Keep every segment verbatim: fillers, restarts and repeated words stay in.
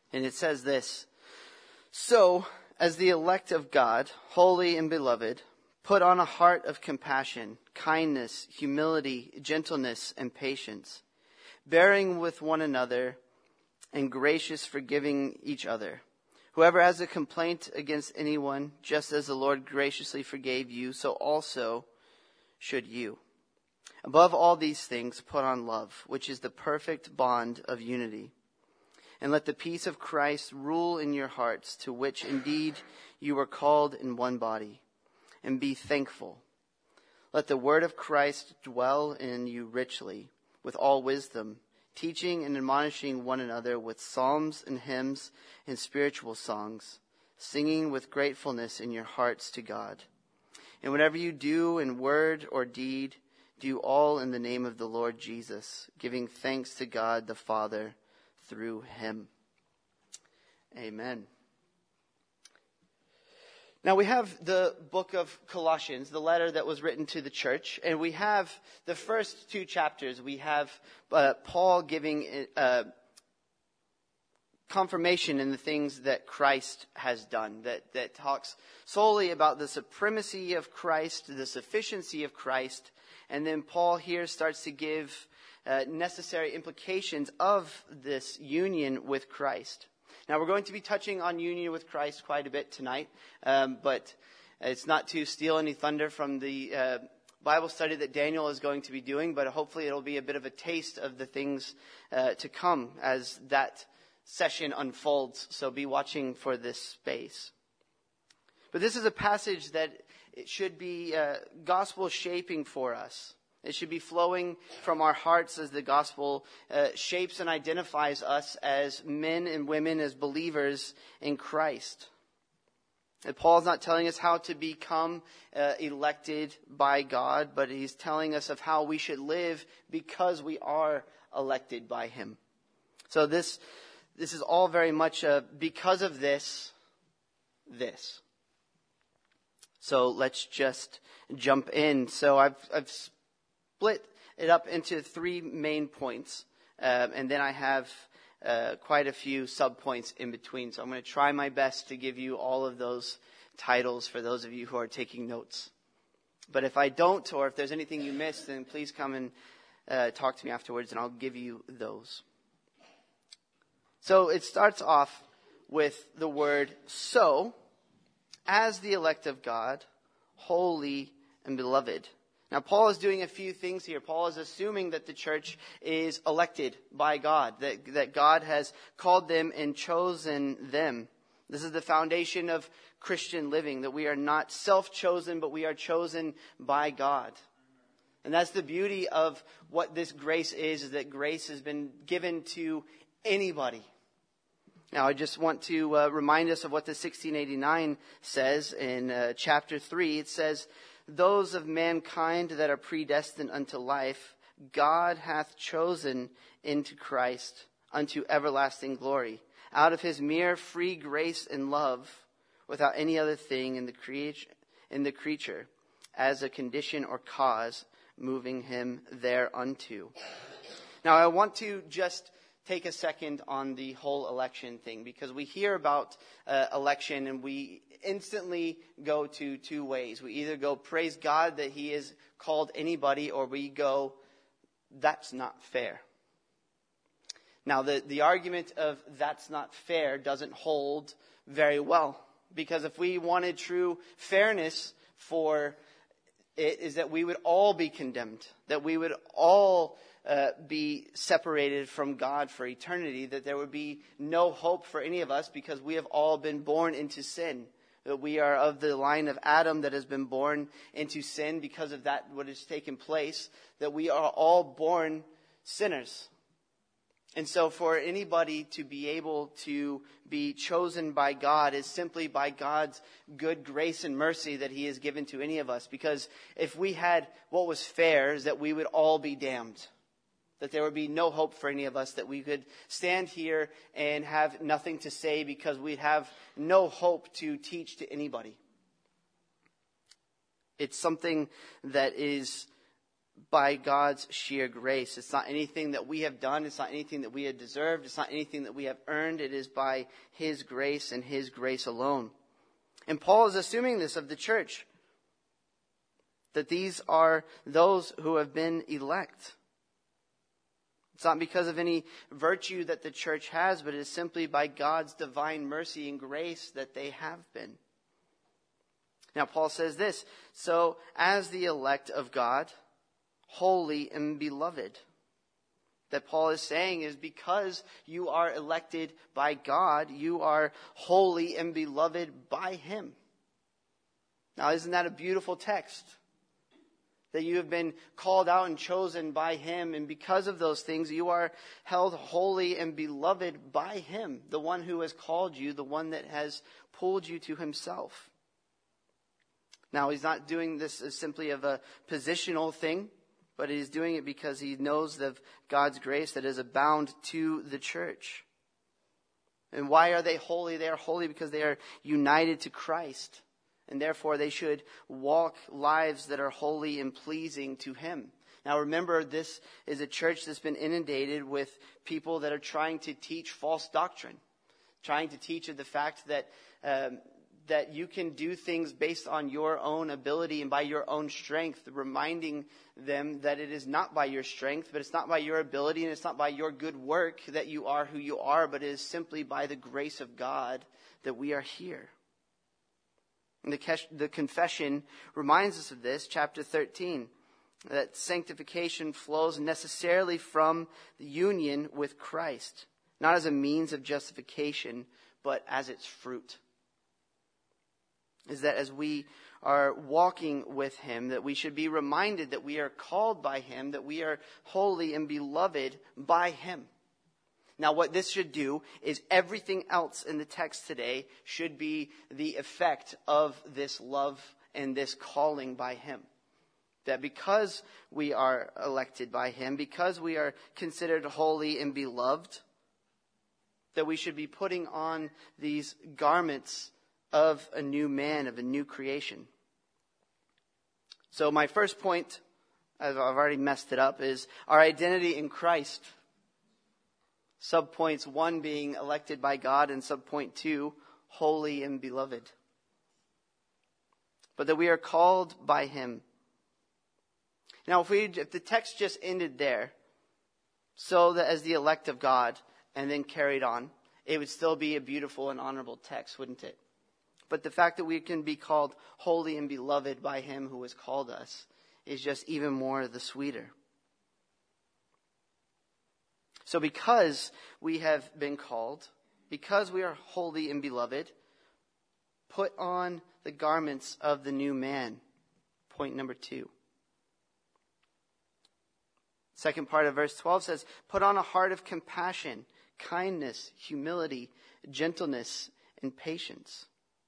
And it says this: "So, as the elect of God, holy and beloved, put on a heart of compassion, kindness, humility, gentleness, and patience, bearing with one another and gracious, forgiving each other. Whoever has a complaint against anyone, just as the Lord graciously forgave you, so also should you. Above all these things, put on love, which is the perfect bond of unity. And let the peace of Christ rule in your hearts, to which indeed you were called in one body. And be thankful. Let the word of Christ dwell in you richly, with all wisdom, teaching and admonishing one another with psalms and hymns and spiritual songs, singing with gratefulness in your hearts to God. And whatever you do in word or deed, do all in the name of the Lord Jesus, giving thanks to God the Father through him." Amen. Now we have the book of Colossians, the letter that was written to the church, and we have the first two chapters. We have uh, Paul giving uh, confirmation in the things that Christ has done, that, that talks solely about the supremacy of Christ, the sufficiency of Christ, and then Paul here starts to give uh, necessary implications of this union with Christ. Now, we're going to be touching on union with Christ quite a bit tonight, um, but it's not to steal any thunder from the uh, Bible study that Daniel is going to be doing, but hopefully it'll be a bit of a taste of the things uh, to come as that session unfolds. So be watching for this space. But this is a passage that it should be uh, gospel shaping for us. It should be flowing from our hearts as the gospel uh, shapes and identifies us as men and women, as believers in Christ. And Paul's not telling us how to become uh, elected by God, but he's telling us of how we should live because we are elected by him. So this this is all very much a because of this, this. So let's just jump in. So I've I've split it up into three main points, um, and then I have uh, quite a few sub-points in between. So I'm going to try my best to give you all of those titles for those of you who are taking notes. But if I don't, or if there's anything you missed, then please come and uh, talk to me afterwards, and I'll give you those. So it starts off with the word "so," as the elect of God, holy and beloved. Now, Paul is doing a few things here. Paul is assuming that the church is elected by God, that, that God has called them and chosen them. This is the foundation of Christian living, that we are not self-chosen, but we are chosen by God. And that's the beauty of what this grace is, is that grace has been given to anybody. Now, I just want to uh, remind us of what the sixteen eighty-nine says in uh, chapter three. It says, "Those of mankind that are predestined unto life, God hath chosen into Christ unto everlasting glory, out of his mere free grace and love, without any other thing in the creation, in the creature, as a condition or cause moving him thereunto." Now, I want to just take a second on the whole election thing, because we hear about uh, election and we instantly go to two ways. We either go, praise God that he has called anybody, or we go, that's not fair. Now, the, the argument of that's not fair doesn't hold very well, because if we wanted true fairness for it, is that we would all be condemned, that we would all Uh, be separated from God for eternity, that there would be no hope for any of us because we have all been born into sin. That we are of the line of Adam that has been born into sin because of that, what has taken place, that we are all born sinners. And so for anybody to be able to be chosen by God is simply by God's good grace and mercy that he has given to any of us. Because if we had what was fair, is that we would all be damned. That there would be no hope for any of us, that we could stand here and have nothing to say because we'd have no hope to teach to anybody. It's something that is by God's sheer grace. It's not anything that we have done. It's not anything that we have deserved. It's not anything that we have earned. It is by his grace and his grace alone. And Paul is assuming this of the church, that these are those who have been elect. It's not because of any virtue that the church has, but it is simply by God's divine mercy and grace that they have been. Now, Paul says this, so as the elect of God, holy and beloved. That Paul is saying is because you are elected by God, you are holy and beloved by him. Now, isn't that a beautiful text? That you have been called out and chosen by him, and because of those things, you are held holy and beloved by him, the one who has called you, the one that has pulled you to himself. Now, he's not doing this as simply of a positional thing, but he's doing it because he knows of God's grace that is abound to the church. And why are they holy? They are holy because they are united to Christ. And therefore they should walk lives that are holy and pleasing to him. Now remember, this is a church that's been inundated with people that are trying to teach false doctrine. Trying to teach of the fact that um, that you can do things based on your own ability and by your own strength, reminding them that it is not by your strength, but it's not by your ability, and it's not by your good work that you are who you are, but it is simply by the grace of God that we are here. And the, the confession reminds us of this, chapter thirteen, that sanctification flows necessarily from the union with Christ, not as a means of justification, but as its fruit. Is that as we are walking with him, that we should be reminded that we are called by him, that we are holy and beloved by him. Now, what this should do is everything else in the text today should be the effect of this love and this calling by him. That because we are elected by him, because we are considered holy and beloved, that we should be putting on these garments of a new man, of a new creation. So my first point, I've already messed it up, is our identity in Christ. Subpoints one being elected by God, and subpoint two, holy and beloved. But that we are called by him. Now, if we, if the text just ended there, so that as the elect of God, and then carried on, it would still be a beautiful and honorable text, wouldn't it? But the fact that we can be called holy and beloved by him who has called us is just even more the sweeter. So because we have been called, because we are holy and beloved, put on the garments of the new man. Point number two. Second part of verse twelve says, put on a heart of compassion, kindness, humility, gentleness, and patience.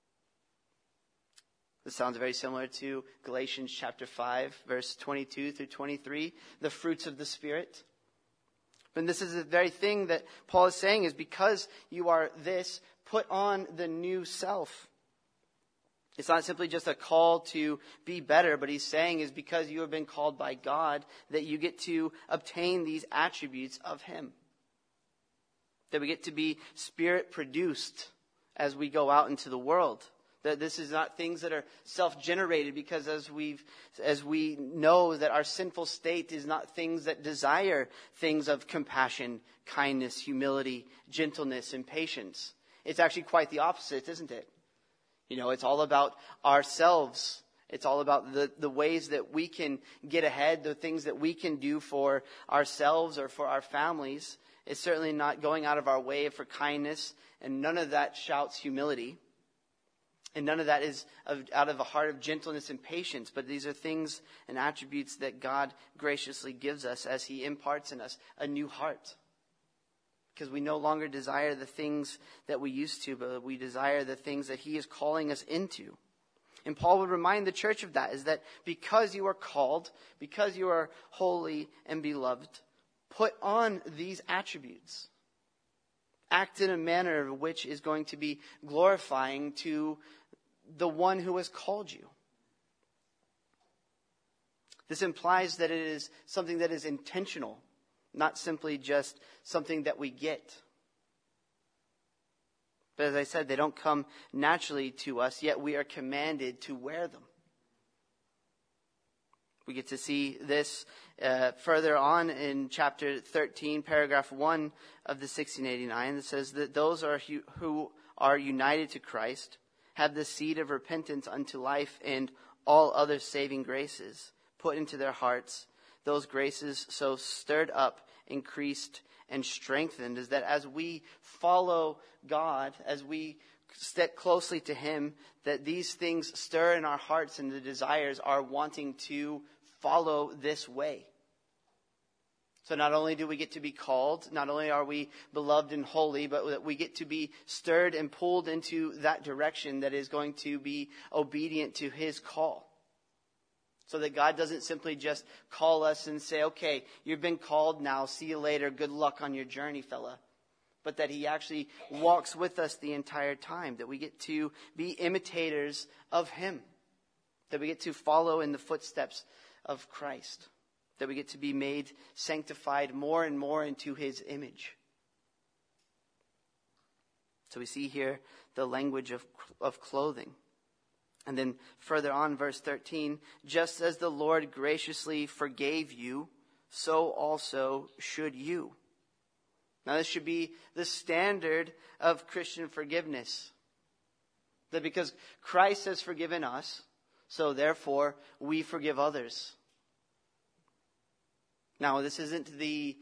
This sounds very similar to Galatians chapter five, verse twenty-two through twenty-three, the fruits of the Spirit. And this is the very thing that Paul is saying is because you are this, put on the new self. It's not simply just a call to be better, but he's saying is because you have been called by God that you get to obtain these attributes of him. That we get to be Spirit produced as we go out into the world. That this is not things that are self-generated, because as we've, as we know that our sinful state is not things that desire things of compassion, kindness, humility, gentleness, and patience. It's actually quite the opposite, isn't it? You know, it's all about ourselves. It's all about the, the ways that we can get ahead, the things that we can do for ourselves or for our families. It's certainly not going out of our way for kindness, and none of that shouts humility. And none of that is out of a heart of gentleness and patience, but these are things and attributes that God graciously gives us as he imparts in us a new heart. Because we no longer desire the things that we used to, but we desire the things that he is calling us into. And Paul would remind the church of that, is that because you are called, because you are holy and beloved, put on these attributes. Act in a manner which is going to be glorifying to the one who has called you. This implies that it is something that is intentional, not simply just something that we get. But as I said, they don't come naturally to us, yet we are commanded to wear them. We get to see this uh, further on in chapter thirteen, paragraph one of the sixteen eighty-nine. That says that those are who, who are united to Christ have the seed of repentance unto life and all other saving graces put into their hearts. Those graces so stirred up, increased, and strengthened is that as we follow God, as we stick closely to Him, that these things stir in our hearts and the desires are wanting to follow this way. So not only do we get to be called, not only are we beloved and holy, but that we get to be stirred and pulled into that direction that is going to be obedient to His call. So that God doesn't simply just call us and say, okay, you've been called now, see you later, good luck on your journey, fella. But that He actually walks with us the entire time, that we get to be imitators of Him, that we get to follow in the footsteps of Christ, that we get to be made sanctified more and more into His image. So we see here the language of, of clothing. And then further on, verse thirteen, just as the Lord graciously forgave you, so also should you. Now this should be the standard of Christian forgiveness. That because Christ has forgiven us, so therefore we forgive others. Now this isn't the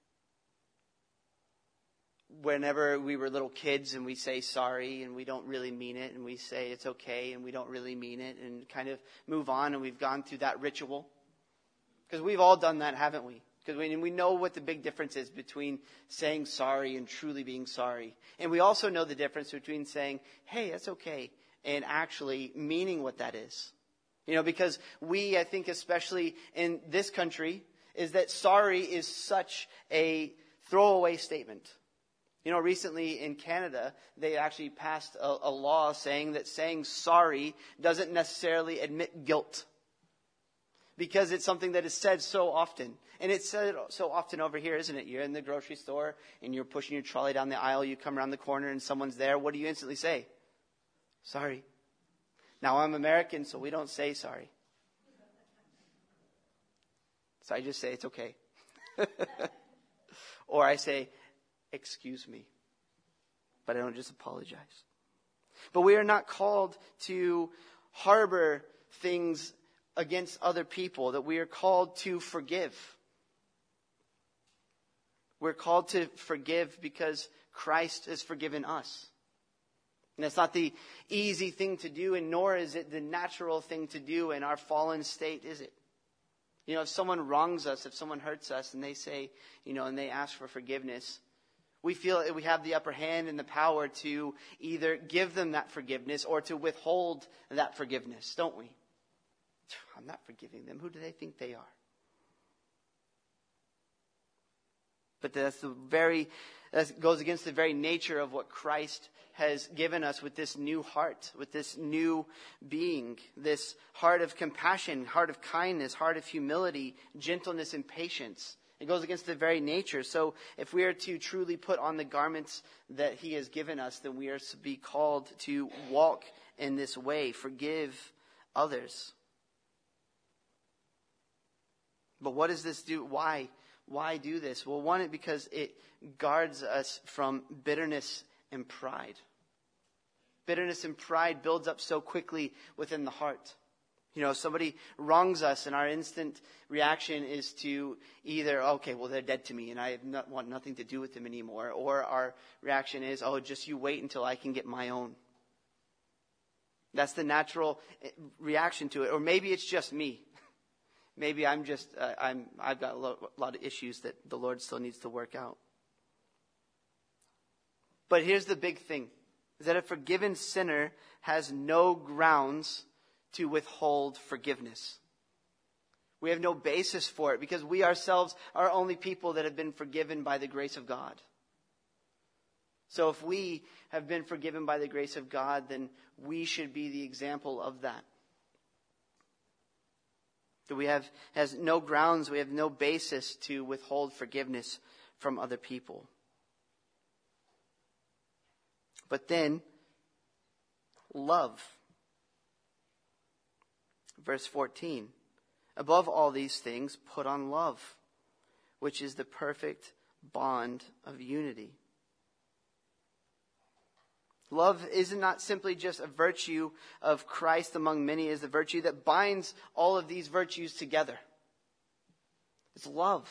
whenever we were little kids and we say sorry and we don't really mean it, and we say it's okay and we don't really mean it, and kind of move on, and we've gone through that ritual. Because we've all done that, haven't we? Because we, we know what the big difference is between saying sorry and truly being sorry. And we also know the difference between saying, hey, that's okay, and actually meaning what that is. You know, because we, I think especially in this country, is that sorry is such a throwaway statement. You know, recently in Canada, they actually passed a, a law saying that saying sorry doesn't necessarily admit guilt. Because it's something that is said so often. And it's said so often over here, isn't it? You're in the grocery store and you're pushing your trolley down the aisle. You come around the corner and someone's there. What do you instantly say? Sorry. Now, I'm American, so we don't say sorry. So I just say it's okay. Or I say, excuse me. But I don't just apologize. But we are not called to harbor things against other people, that we are called to forgive. We're called to forgive because Christ has forgiven us. And it's not the easy thing to do, and nor is it the natural thing to do in our fallen state, is it? You know, if someone wrongs us, if someone hurts us, and they say, you know, and they ask for forgiveness, we feel that we have the upper hand and the power to either give them that forgiveness or to withhold that forgiveness, don't we? I'm not forgiving them. Who do they think they are? But that's the very, that goes against the very nature of what Christ has given us with this new heart, with this new being, this heart of compassion, heart of kindness, heart of humility, gentleness, and patience. It goes against the very nature. So if we are to truly put on the garments that He has given us, then we are to be called to walk in this way, forgive others. But what does this do? Why? Why do this? Well, one, because it guards us from bitterness and pride. Bitterness and pride builds up so quickly within the heart. You know, somebody wrongs us and our instant reaction is to either, okay, well, they're dead to me and I have not, want nothing to do with them anymore. Or our reaction is, oh, just you wait until I can get my own. That's the natural reaction to it. Or maybe it's just me. Maybe I'm just, uh, I'm, I've got a lot, a lot of issues that the Lord still needs to work out. But here's the big thing, is that a forgiven sinner has no grounds to withhold forgiveness. We have no basis for it because we ourselves are only people that have been forgiven by the grace of God. So if we have been forgiven by the grace of God, then we should be the example of that. That we have has no grounds, we have no basis to withhold forgiveness from other people. But then, love. Verse fourteen. Above all these things, put on love, which is the perfect bond of unity. Love is not simply just a virtue of Christ among many. It is the virtue that binds all of these virtues together. It's love.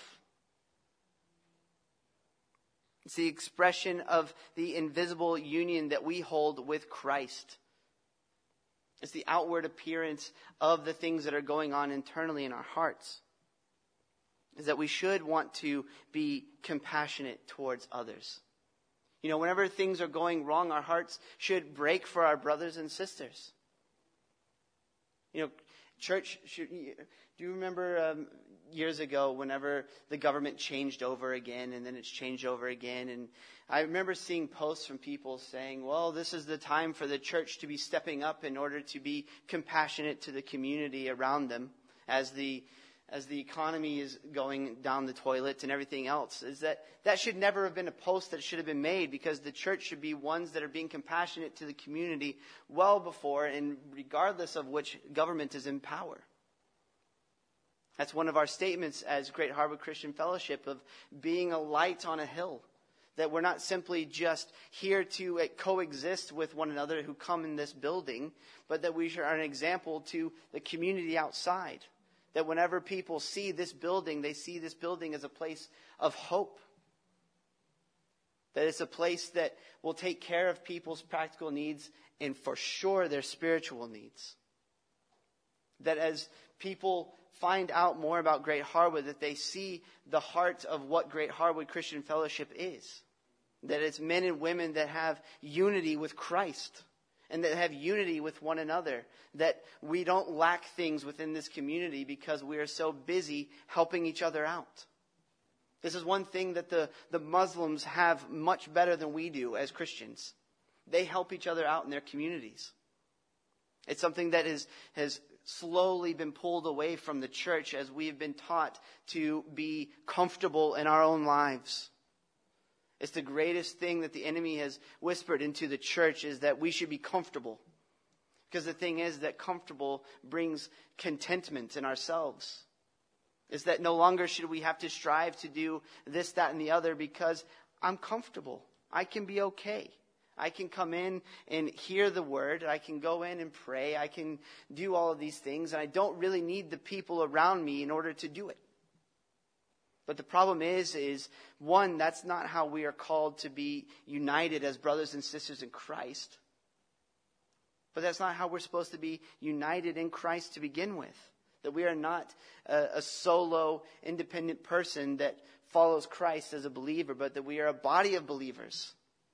It's the expression of the invisible union that we hold with Christ. It's the outward appearance of the things that are going on internally in our hearts. Is that we should want to be compassionate towards others. You know, whenever things are going wrong, our hearts should break for our brothers and sisters. You know, church, should, do you remember um, years ago whenever the government changed over again and then it's changed over again? And I remember seeing posts from people saying, well, this is the time for the church to be stepping up in order to be compassionate to the community around them as the as the economy is going down the toilet and everything else. Is that that should never have been a post that should have been made, because the church should be ones that are being compassionate to the community well before and regardless of which government is in power. That's one of our statements as Great Harbor Christian Fellowship, of being a light on a hill. That we're not simply just here to uh, coexist with one another who come in this building, but that we are an example to the community outside. That whenever people see this building, they see this building as a place of hope. That it's a place that will take care of people's practical needs and for sure their spiritual needs. That as people find out more about Great Harwood, that they see the heart of what Great Harwood Christian Fellowship is. That it's men and women that have unity with Christ and that have unity with one another. That we don't lack things within this community because we are so busy helping each other out. This is one thing that the, the Muslims have much better than we do as Christians. They help each other out in their communities. It's something that is, has slowly been pulled away from the church as we have been taught to be comfortable in our own lives. It's the greatest thing that the enemy has whispered into the church, is that we should be comfortable. Because the thing is that comfortable brings contentment in ourselves. Is that no longer should we have to strive to do this, that, and the other because I'm comfortable. I can be okay. I can come in and hear the word. I can go in and pray. I can do all of these things. And I don't really need the people around me in order to do it. But the problem is, is one, that's not how we are called to be united as brothers and sisters in Christ. But that's not how we're supposed to be united in Christ to begin with. That we are not a, a solo, independent person that follows Christ as a believer, but that we are a body of believers.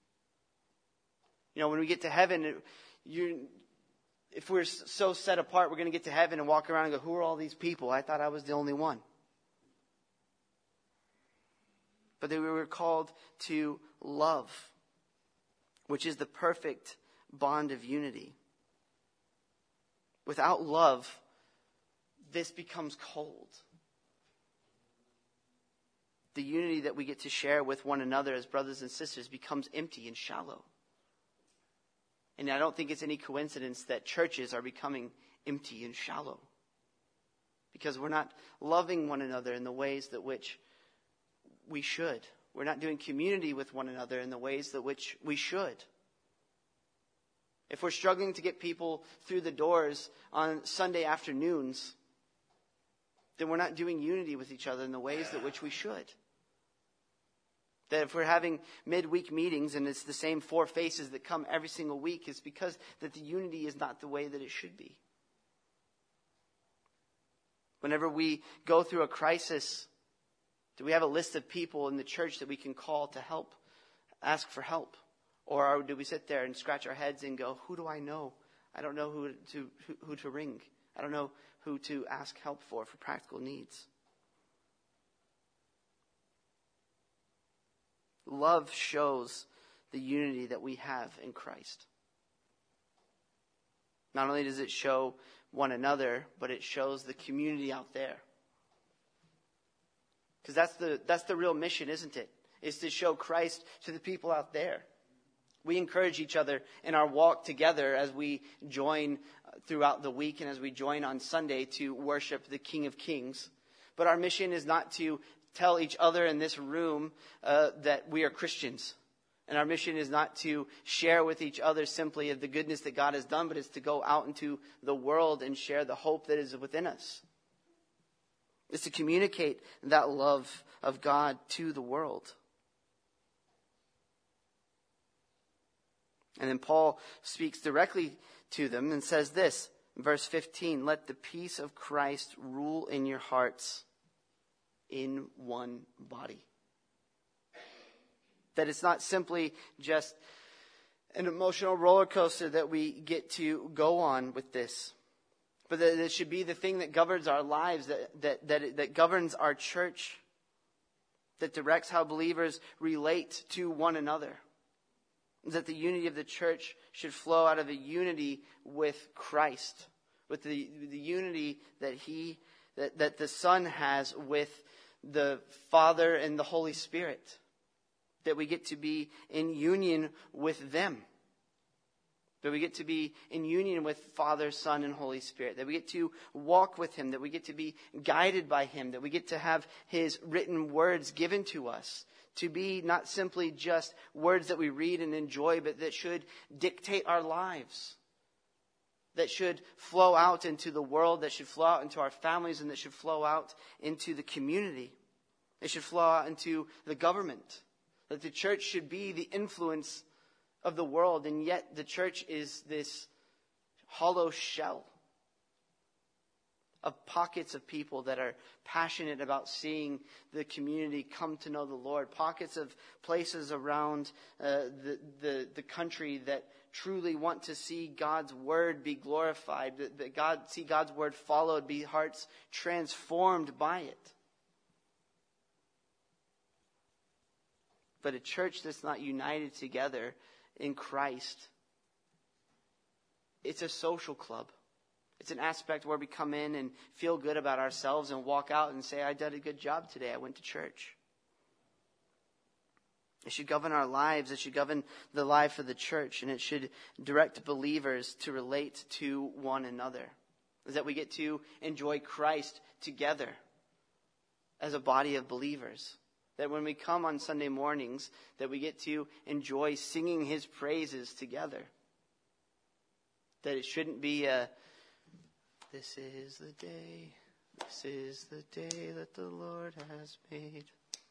You know, when we get to heaven, you, if we're so set apart, we're going to get to heaven and walk around and go, who are all these people? I thought I was the only one. But that we were called to love, which is the perfect bond of unity. Without love, this becomes cold. The unity that we get to share with one another as brothers and sisters becomes empty and shallow. And I don't think it's any coincidence that churches are becoming empty and shallow. Because we're not loving one another in the ways that which we should. We're not doing community with one another in the ways that which we should. If we're struggling to get people through the doors on Sunday afternoons, then we're not doing unity with each other in the ways that which we should. That if we're having midweek meetings and it's the same four faces that come every single week, it's because that the unity is not the way that it should be. Whenever we go through a crisis, do we have a list of people in the church that we can call to help, ask for help? Or do we sit there and scratch our heads and go, who do I know? I don't know who to who, who to ring. I don't know who to ask help for, for practical needs. Love shows the unity that we have in Christ. Not only does it show one another, but it shows the community out there. Because that's the, that's the real mission, isn't it? Is to show Christ to the people out there. We encourage each other in our walk together as we join throughout the week and as we join on Sunday to worship the King of Kings. But our mission is not to tell each other in this room uh, that we are Christians. And our mission is not to share with each other simply of the goodness that God has done, but it's to go out into the world and share the hope that is within us. It's to communicate that love of God to the world. And then Paul speaks directly to them and says this, verse fifteen, let the peace of Christ rule in your hearts in one body. That it's not simply just an emotional roller coaster that we get to go on with this, but that it should be the thing that governs our lives, that that that, that governs our church, that directs how believers relate to one another. That the unity of the church should flow out of a unity with Christ, with the, the unity that he that, that the Son has with the Father and the Holy Spirit. That we get to be in union with them. That we get to be in union with Father, Son, and Holy Spirit. That we get to walk with Him. That we get to be guided by Him. That we get to have His written words given to us. To be not simply just words that we read and enjoy, but that should dictate our lives. That should flow out into the world, that should flow out into our families, and that should flow out into the community. It should flow out into the government. That the church should be the influence of the world, and yet the church is this hollow shell of pockets of people that are passionate about seeing the community come to know the Lord. Pockets of places around uh, the, the, the country that truly want to see God's word be glorified, that, that God see God's word followed, be hearts transformed by it. But a church that's not united together in Christ, it's a social club. It's an aspect where we come in and feel good about ourselves and walk out and say, I did a good job today. I went to church. It should govern our lives. It should govern the life of the church. And it should direct believers to relate to one another. Is that we get to enjoy Christ together as a body of believers. That when we come on Sunday mornings, that we get to enjoy singing His praises together. That it shouldn't be a, this is the day, this is the day that the Lord has made.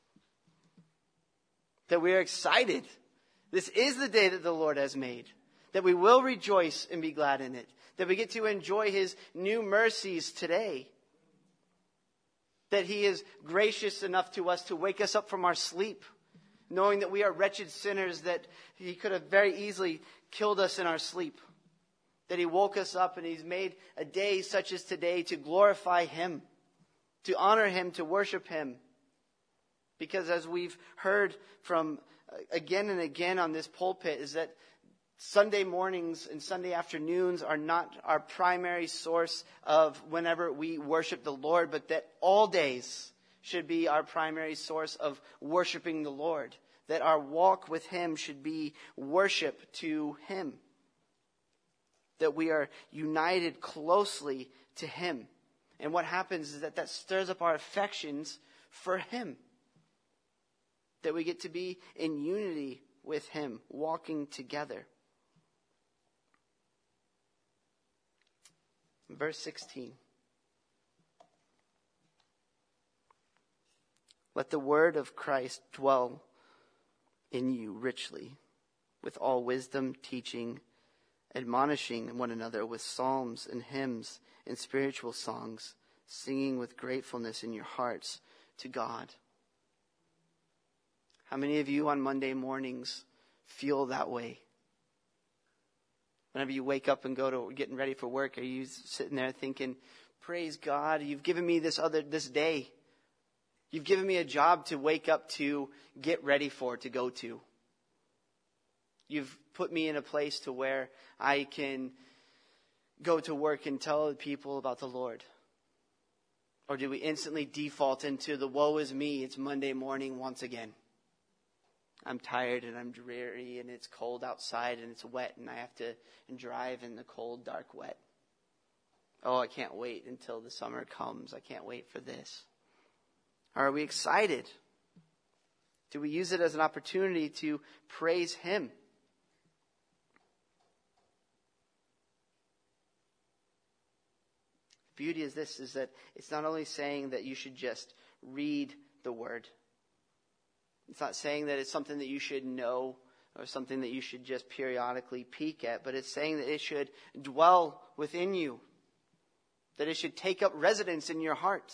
That we are excited. This is the day that the Lord has made. That we will rejoice and be glad in it. That we get to enjoy His new mercies today. That He is gracious enough to us to wake us up from our sleep, knowing that we are wretched sinners, that He could have very easily killed us in our sleep. That He woke us up and He's made a day such as today to glorify Him, to honor Him, to worship Him. Because as we've heard from again and again on this pulpit, is that Sunday mornings and Sunday afternoons are not our primary source of whenever we worship the Lord, but that all days should be our primary source of worshiping the Lord. That our walk with Him should be worship to Him. That we are united closely to Him. And what happens is that that stirs up our affections for Him. That we get to be in unity with Him, walking together. Verse sixteen. Let the word of Christ dwell in you richly, with all wisdom, teaching, admonishing one another with psalms and hymns and spiritual songs, singing with gratefulness in your hearts to God. How many of you on Monday mornings feel that way? Whenever you wake up and go to getting ready for work, are you sitting there thinking, praise God, you've given me this other this day. You've given me a job to wake up to, get ready for, to go to. You've put me in a place to where I can go to work and tell people about the Lord? Or do we instantly default into the woe is me, it's Monday morning once again? I'm tired and I'm dreary and it's cold outside and it's wet and I have to drive in the cold, dark, wet. Oh, I can't wait until the summer comes. I can't wait for this. Or are we excited? Do we use it as an opportunity to praise Him? The beauty is this, is that it's not only saying that you should just read the Word. It's not saying that it's something that you should know or something that you should just periodically peek at, but it's saying that it should dwell within you, that it should take up residence in your heart.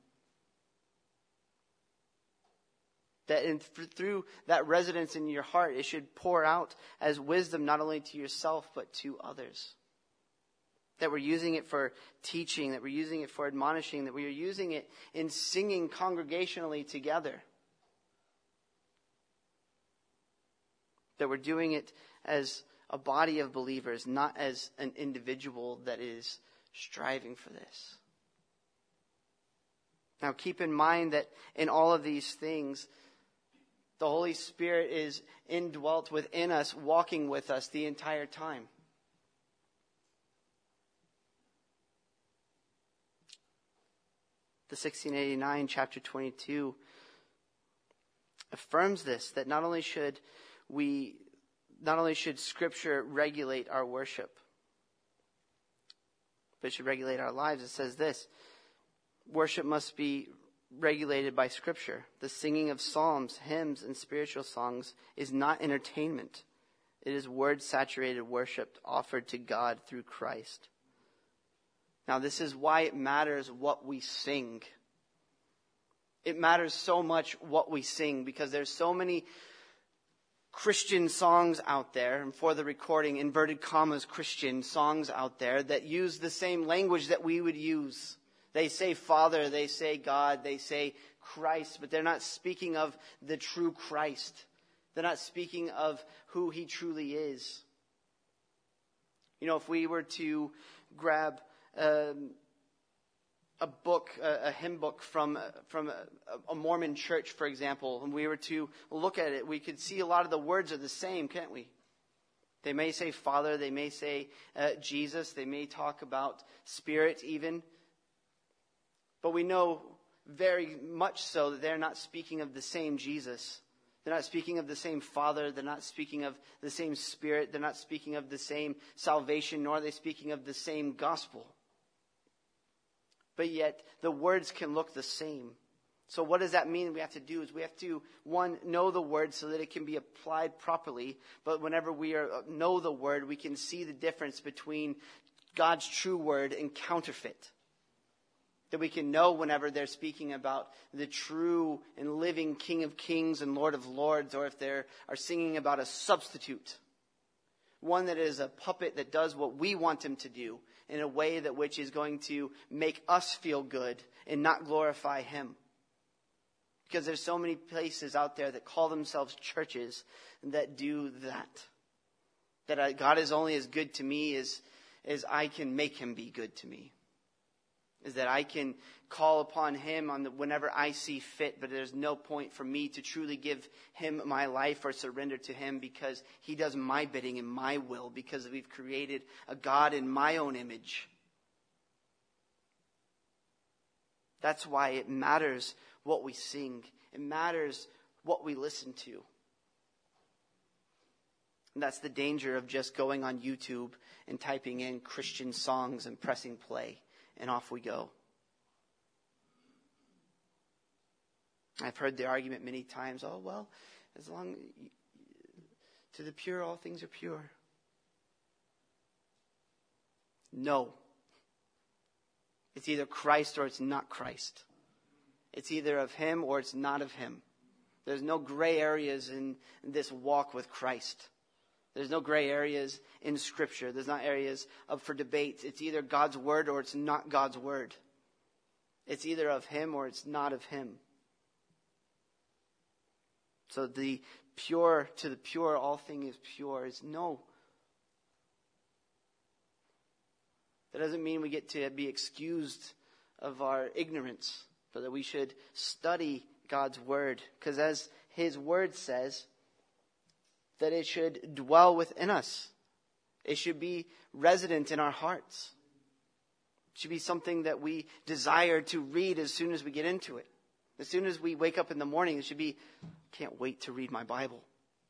That in, through that residence in your heart, it should pour out as wisdom not only to yourself but to others. That we're using it for teaching, that we're using it for admonishing, that we are using it in singing congregationally together. That we're doing it as a body of believers, not as an individual that is striving for this. Now keep in mind that in all of these things, the Holy Spirit is indwelt within us, walking with us the entire time. The sixteen eighty-nine, chapter twenty-two, affirms this, that not only should we, not only should Scripture regulate our worship, but it should regulate our lives. It says this: worship must be regulated by Scripture. The singing of psalms, hymns, and spiritual songs is not entertainment. It is word-saturated worship offered to God through Christ. Now, this is why it matters what we sing. It matters so much what we sing, because there's so many Christian songs out there, and for the recording, inverted commas, Christian songs out there that use the same language that we would use. They say Father, they say God, they say Christ, but they're not speaking of the true Christ. They're not speaking of who He truly is. You know, if we were to grab um, a book, a, a hymn book from, from a, a Mormon church, for example, and we were to look at it, we could see a lot of the words are the same, can't we? They may say Father, they may say uh, Jesus, they may talk about Spirit even. But we know very much so that they're not speaking of the same Jesus. They're not speaking of the same Father. They're not speaking of the same Spirit. They're not speaking of the same salvation, nor are they speaking of the same gospel. But yet, the words can look the same. So what does that mean we have to do? Is we have to, one, know the word so that it can be applied properly. But whenever we are, know the word, we can see the difference between God's true word and counterfeit. That we can know whenever they're speaking about the true and living King of Kings and Lord of Lords, or if they are singing about a substitute. One that is a puppet that does what we want him to do in a way that which is going to make us feel good and not glorify him. Because there's so many places out there that call themselves churches that do that. That I, God is only as good to me as, as I can make him be good to me. Is that I can call upon him on the, whenever I see fit, but there's no point for me to truly give him my life or surrender to him because he does my bidding and my will, because we've created a God in my own image. That's why it matters what we sing. It matters what we listen to. And that's the danger of just going on YouTube and typing in Christian songs and pressing play. And off we go. I've heard the argument many times, oh, well, as long to the pure, all things are pure. No. It's either Christ or it's not Christ. It's either of him or it's not of him. There's no gray areas in this walk with Christ. There's no gray areas in Scripture. There's not areas up for debate. It's either God's word or it's not God's word. It's either of him or it's not of him. So the pure, to the pure, all thing is pure is no. That doesn't mean we get to be excused of our ignorance, but that we should study God's word. Because as his word says, that it should dwell within us. It should be resident in our hearts. It should be something that we desire to read as soon as we get into it. As soon as we wake up in the morning, it should be, can't wait to read my Bible.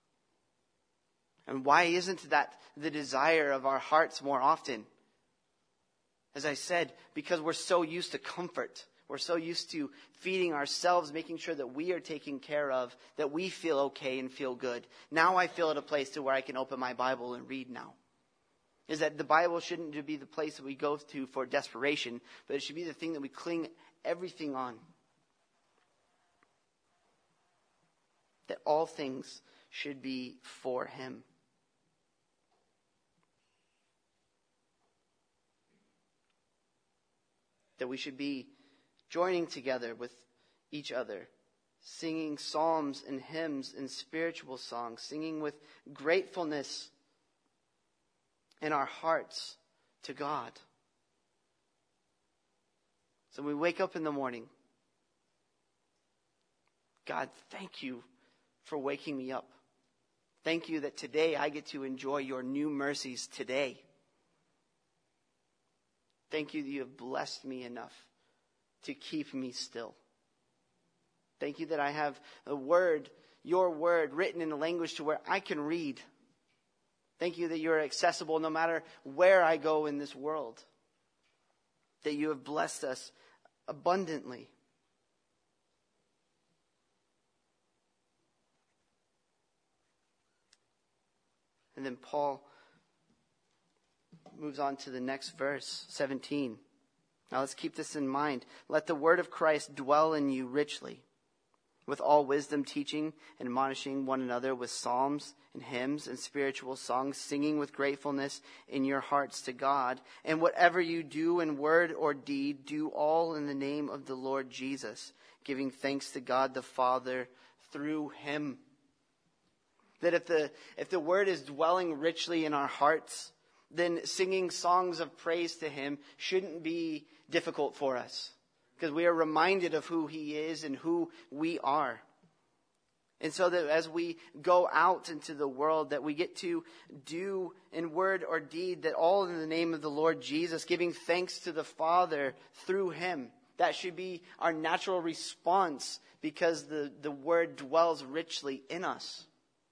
And why isn't that the desire of our hearts more often? As I said, because we're so used to comfort. We're so used to feeding ourselves, making sure that we are taken care of, that we feel okay and feel good. Now I feel at a place to where I can open my Bible and read now. Is that the Bible shouldn't be the place that we go to for desperation, but it should be the thing that we cling everything on. That all things should be for him. That we should be joining together with each other, singing psalms and hymns and spiritual songs, singing with gratefulness in our hearts to God. So when we wake up in the morning, God, thank you for waking me up. Thank you that today I get to enjoy your new mercies today. Thank you that you have blessed me enough to keep me still. Thank you that I have a word, your word, written in a language to where I can read. Thank you that you're accessible no matter where I go in this world. That you have blessed us abundantly. And then Paul moves on to the next verse, seventeen. Now let's keep this in mind. Let the word of Christ dwell in you richly, with all wisdom teaching and admonishing one another with psalms and hymns and spiritual songs, singing with gratefulness in your hearts to God. And whatever you do in word or deed, do all in the name of the Lord Jesus, giving thanks to God the Father through him. That if the, if the word is dwelling richly in our hearts, then singing songs of praise to him shouldn't be difficult for us. Because we are reminded of who he is and who we are. And so that as we go out into the world, that we get to do in word or deed, that all in the name of the Lord Jesus, giving thanks to the Father through him. That should be our natural response because the, the word dwells richly in us.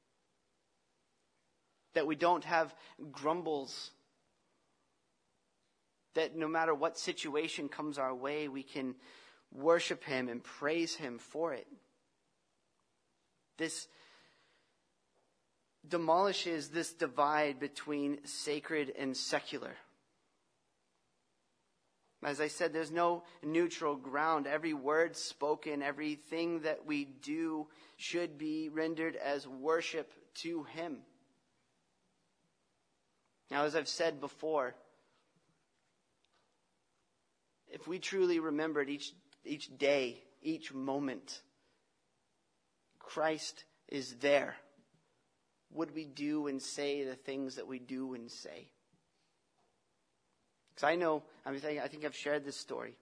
That we don't have grumbles. That no matter what situation comes our way, we can worship him and praise him for it. This demolishes this divide between sacred and secular. As I said, there's no neutral ground. Every word spoken, everything that we do should be rendered as worship to him. Now, as I've said before, if we truly remembered each each day, each moment, Christ is there, would we do and say the things that we do and say? Because I know, I mean, I think I've shared this story.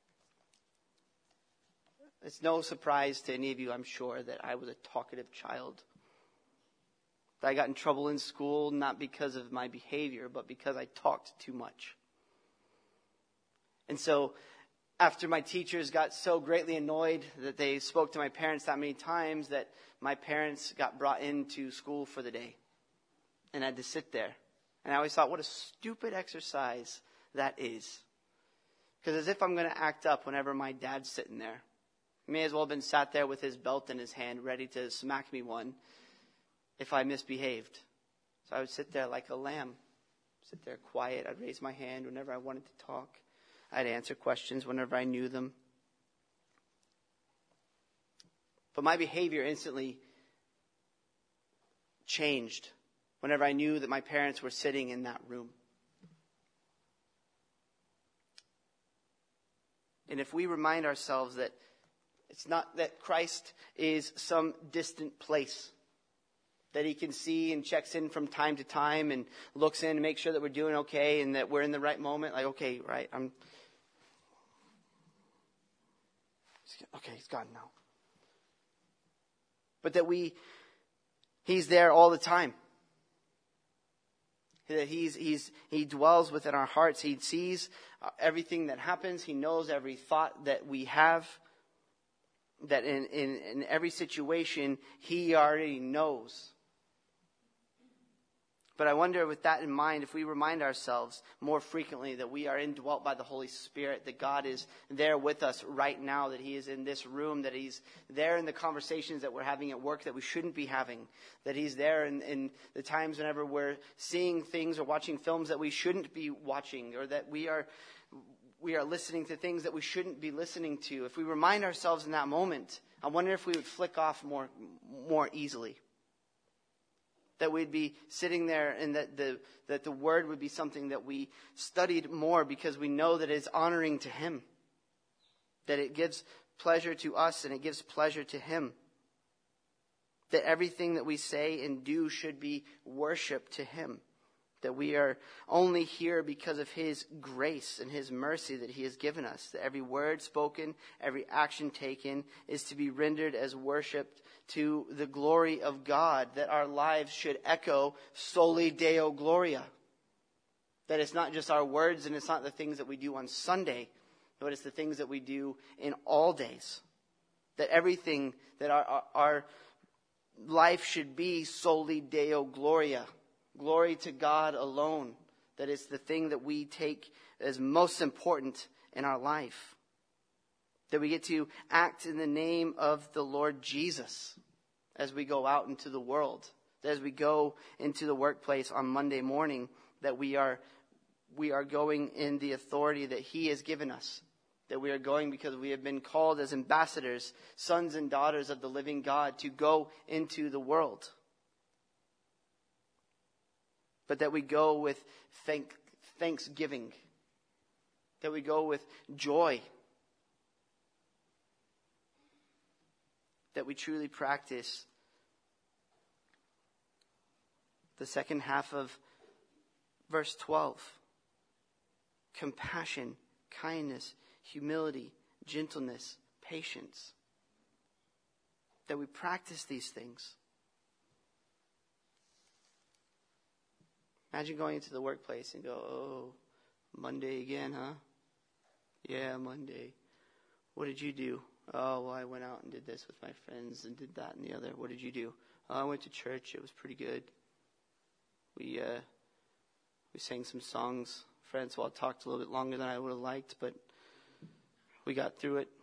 It's no surprise to any of you, I'm sure, that I was a talkative child. That I got in trouble in school, not because of my behavior, but because I talked too much. And so, after my teachers got so greatly annoyed that they spoke to my parents that many times, that my parents got brought into school for the day. And I had to sit there. And I always thought, what a stupid exercise that is. Because as if I'm going to act up whenever my dad's sitting there. He may as well have been sat there with his belt in his hand, ready to smack me one if I misbehaved. So I would sit there like a lamb. Sit there quiet. I'd raise my hand whenever I wanted to talk. I'd answer questions whenever I knew them. But my behavior instantly changed whenever I knew that my parents were sitting in that room. And if we remind ourselves that it's not that Christ is some distant place, that he can see and checks in from time to time and looks in to make sure that we're doing okay and that we're in the right moment. Like, okay, right, I'm, okay, he's gone now. But that we, he's there all the time. That he's, he's, he dwells within our hearts. He sees everything that happens. He knows every thought that we have. That in, in, in every situation, he already knows. But I wonder, with that in mind, if we remind ourselves more frequently that we are indwelt by the Holy Spirit, that God is there with us right now, that he is in this room, that he's there in the conversations that we're having at work that we shouldn't be having, that he's there in, in the times whenever we're seeing things or watching films that we shouldn't be watching, or that we are we are listening to things that we shouldn't be listening to. If we remind ourselves in that moment, I wonder if we would flick off more more easily. That we'd be sitting there and that the that the word would be something that we studied more because we know that it's honoring to him. That it gives pleasure to us and it gives pleasure to him. That everything that we say and do should be worship to him. That we are only here because of his grace and his mercy that he has given us. That every word spoken, every action taken is to be rendered as worship to the glory of God. That our lives should echo Soli Deo Gloria. That it's not just our words and it's not the things that we do on Sunday, but it's the things that we do in all days. That everything, that our, our, our life should be Soli Deo Gloria. Glory to God alone. That is the thing that we take as most important in our life. That we get to act in the name of the Lord Jesus as we go out into the world. That as we go into the workplace on Monday morning, that we are we are going in the authority that he has given us. That we are going because we have been called as ambassadors, sons and daughters of the living God, to go into the world. But that we go with thank, thanksgiving. That we go with joy. That we truly practice the second half of verse twelve. Compassion, kindness, humility, gentleness, patience. That we practice these things. Imagine going into the workplace and go, oh, Monday again, huh? Yeah, Monday. What did you do? Oh, well, I went out and did this with my friends and did that and the other. What did you do? Oh, I went to church. It was pretty good. We uh, we sang some songs. Francois talked a little bit longer than I would have liked, but we got through it.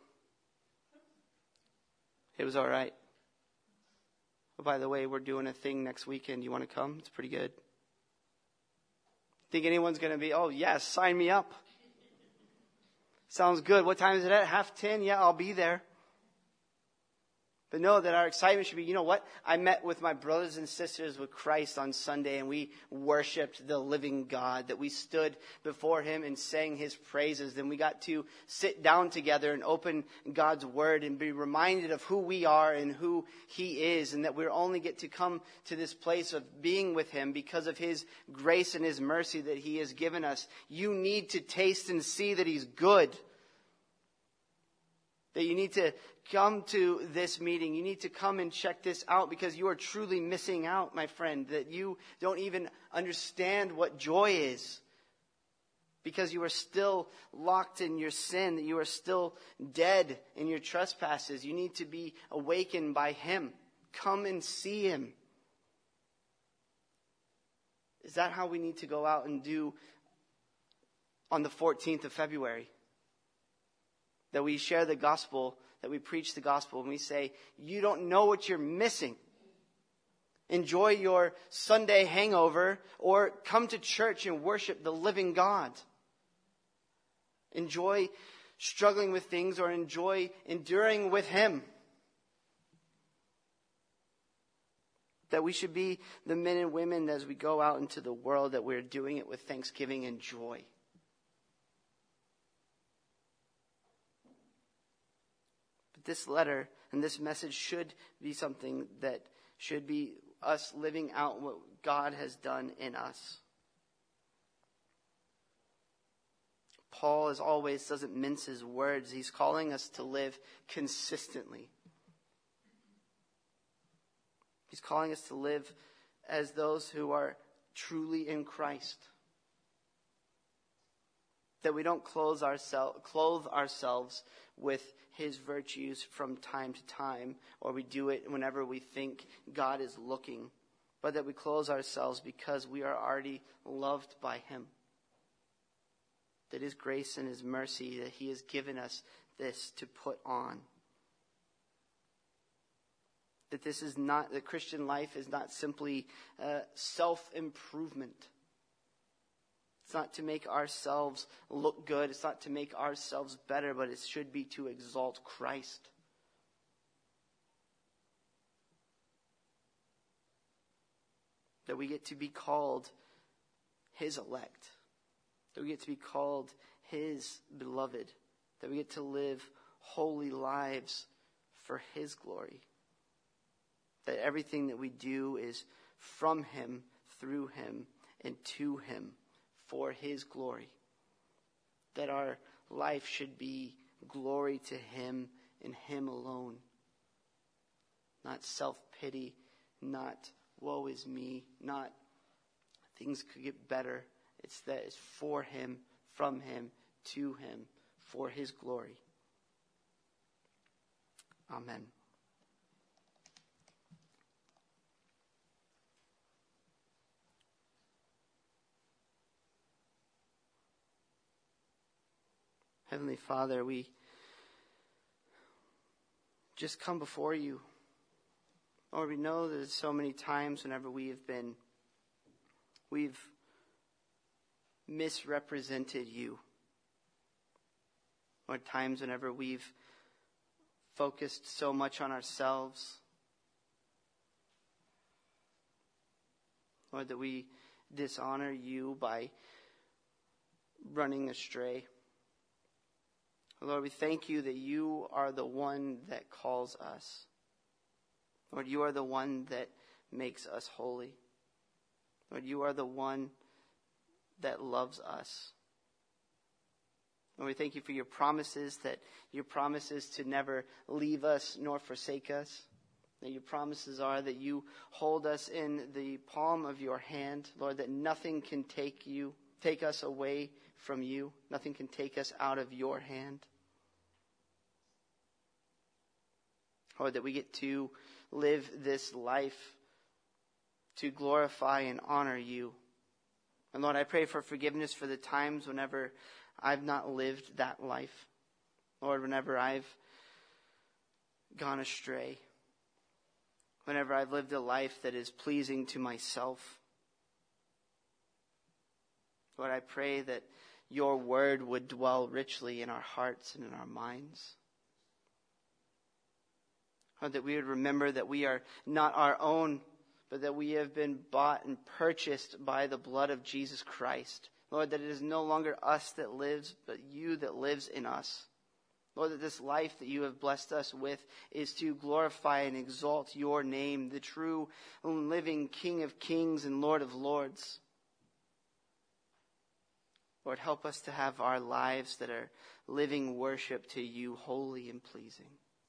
It was all right. Oh, by the way, we're doing a thing next weekend. You want to come? It's pretty good. Think anyone's going to be, oh, yes, sign me up. Sounds good. What time is it at? Half ten? Yeah, I'll be there. But know that our excitement should be, you know what? I met with my brothers and sisters with Christ on Sunday and we worshiped the living God. That we stood before him and sang his praises. Then we got to sit down together and open God's word and be reminded of who we are and who he is. And that we only get to come to this place of being with him because of his grace and his mercy that he has given us. You need to taste and see that he's good. That you need to come to this meeting. You need to come and check this out because you are truly missing out, my friend. That you don't even understand what joy is. Because you are still locked in your sin. That you are still dead in your trespasses. You need to be awakened by him. Come and see him. Is that how we need to go out and do on the fourteenth of February? That we share the gospel, that we preach the gospel, and we say, you don't know what you're missing. Enjoy your Sunday hangover, or come to church and worship the living God. Enjoy struggling with things, or enjoy enduring with him. That we should be the men and women as we go out into the world, that we're doing it with thanksgiving and joy. This letter and this message should be something that should be us living out what God has done in us. Paul, as always, doesn't mince his words. He's calling us to live consistently. He's calling us to live as those who are truly in Christ. That we don't clothe ourselves, clothe ourselves with his virtues from time to time, or we do it whenever we think God is looking, but that we clothe ourselves because we are already loved by him. That his grace and his mercy, that he has given us this to put on. That this is not, the Christian life is not simply uh, self-improvement. It's not to make ourselves look good. It's not to make ourselves better, but it should be to exalt Christ. That we get to be called his elect. That we get to be called his beloved. That we get to live holy lives for his glory. That everything that we do is from him, through him, and to him, for his glory. That our life should be glory to him and him alone. Not self-pity, not woe is me, not things could get better. It's that it's for him, from him, to him, for his glory. Amen. Heavenly Father, we just come before you. Lord, we know that there's so many times whenever we have been, we've misrepresented you. Or times whenever we've focused so much on ourselves. Lord, that we dishonor you by running astray. Lord, we thank you that you are the one that calls us. Lord, you are the one that makes us holy. Lord, you are the one that loves us. Lord, we thank you for your promises, that your promises to never leave us nor forsake us. That your promises are that you hold us in the palm of your hand. Lord, that nothing can take you, take us away from you. Nothing can take us out of your hand. Lord, that we get to live this life to glorify and honor you. And Lord, I pray for forgiveness for the times whenever I've not lived that life. Lord, whenever I've gone astray. Whenever I've lived a life that is pleasing to myself. Lord, I pray that your word would dwell richly in our hearts and in our minds. Lord, that we would remember that we are not our own, but that we have been bought and purchased by the blood of Jesus Christ. Lord, that it is no longer us that lives, but you that lives in us. Lord, that this life that you have blessed us with is to glorify and exalt your name, the true and living King of kings and Lord of lords. Lord, help us to have our lives that are living worship to you, holy and pleasing.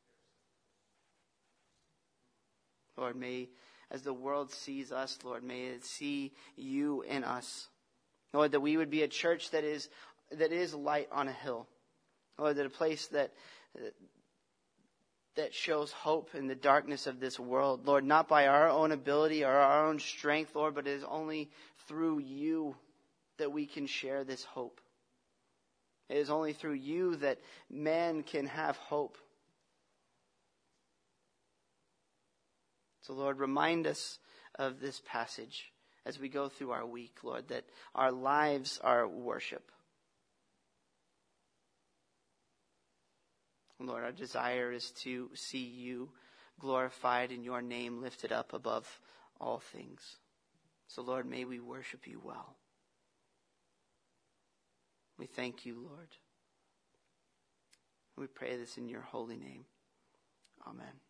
Lord, may, as the world sees us, Lord, may it see you in us. Lord, that we would be a church that is that is light on a hill. Lord, that a place that that shows hope in the darkness of this world. Lord, not by our own ability or our own strength, Lord, but it is only through you that we can share this hope. It is only through you that man can have hope. So, Lord, remind us of this passage as we go through our week, Lord, that our lives are worship. Lord, our desire is to see you glorified and your name lifted up above all things. So, Lord, may we worship you well. We thank you, Lord. We pray this in your holy name. Amen.